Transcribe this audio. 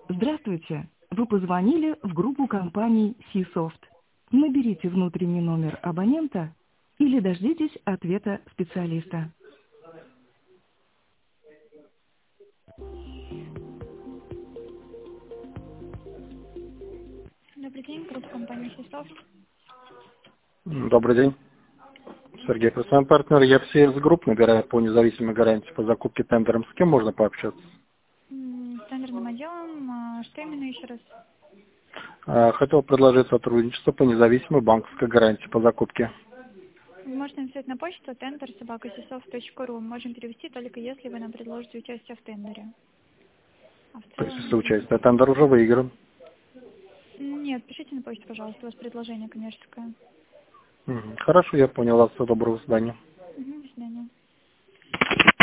Здравствуйте! Вы позвонили в группу компаний Seasoft. Наберите внутренний номер абонента или дождитесь ответа специалиста. Добрый день, группа компании Seasoft. Добрый день. Сергей, это с вами партнер. Я все из групп набираю по независимой гарантии по закупке тендером. С кем можно пообщаться? С тендерным отделом, что именно еще раз? Хотел предложить сотрудничество по независимой банковской гарантии по закупке. Вы можете написать на почту tender@seasoft.ru. Можем перевести только если вы нам предложите участие в тендере. А в То есть, целом... если участие, тендер уже выигран. Нет, пишите на почту, пожалуйста, у вас предложение коммерческое. Хорошо, я понял вас. Всего доброго, до свидания. До свидания.